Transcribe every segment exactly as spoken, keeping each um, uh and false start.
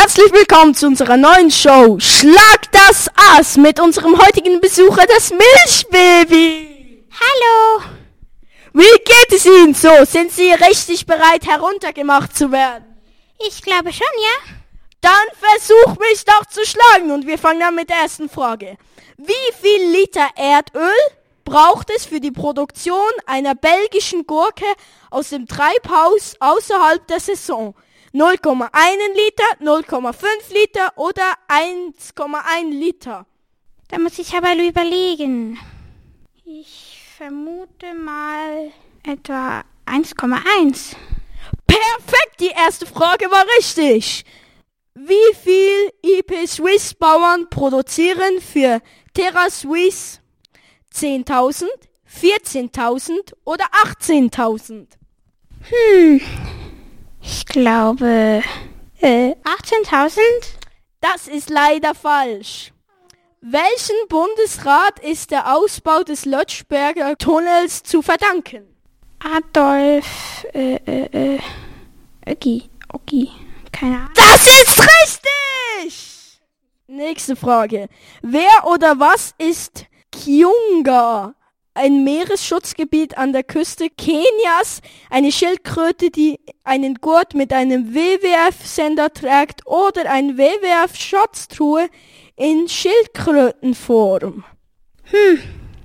Herzlich willkommen zu unserer neuen Show Schlag das Ass mit unserem heutigen Besucher, das Milchbaby. Hallo. Wie geht es Ihnen so? Sind Sie richtig bereit, heruntergemacht zu werden? Ich glaube schon, ja. Dann versuch mich doch zu schlagen und wir fangen an mit der ersten Frage. Wie viel Liter Erdöl braucht es für die Produktion einer belgischen Gurke aus dem Treibhaus außerhalb der Saison? null Komma eins Liter, null Komma fünf Liter oder eins Komma eins Liter? Da muss ich aber überlegen. Ich vermute mal etwa eins Komma eins. Perfekt, die erste Frage war richtig. Wie viel I P Suisse Bauern produzieren für Terra Suisse? zehntausend, vierzehntausend oder achtzehntausend? Hm, ich glaube äh, achtzehntausend. Das ist leider falsch. Welchen Bundesrat ist der Ausbau des Lötschberger Tunnels zu verdanken? Adolf, äh, äh, äh, Öggi, Öggi, keine Ahnung. Das ist richtig! Nächste Frage. Wer oder was ist Kiunga? Ein Meeresschutzgebiet an der Küste Kenias, eine Schildkröte, die einen Gurt mit einem W W F-Sender trägt oder eine W W F-Schatztruhe in Schildkrötenform. Hm.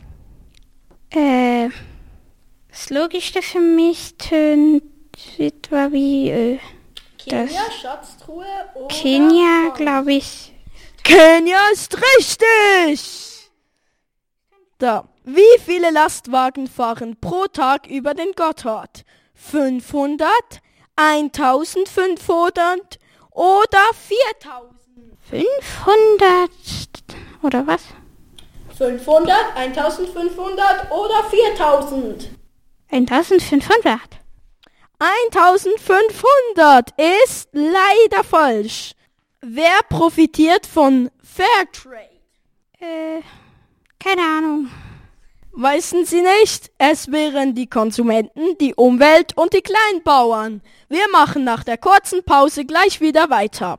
Äh, das Logischste für mich tönt etwa wie, äh, Kenia, Schatztruhe oder Kenia, glaube ich. Kenia ist richtig! Da. Wie viele Lastwagen fahren pro Tag über den Gotthard? fünfhundert, eintausendfünfhundert oder viertausend? fünfhundert oder was? fünfhundert, eintausendfünfhundert oder viertausend? eintausendfünfhundert. eintausendfünfhundert ist leider falsch. Wer profitiert von Fairtrade? Äh, keine Ahnung. Wissen Sie nicht? Es wären die Konsumenten, die Umwelt und die Kleinbauern. Wir machen nach der kurzen Pause gleich wieder weiter.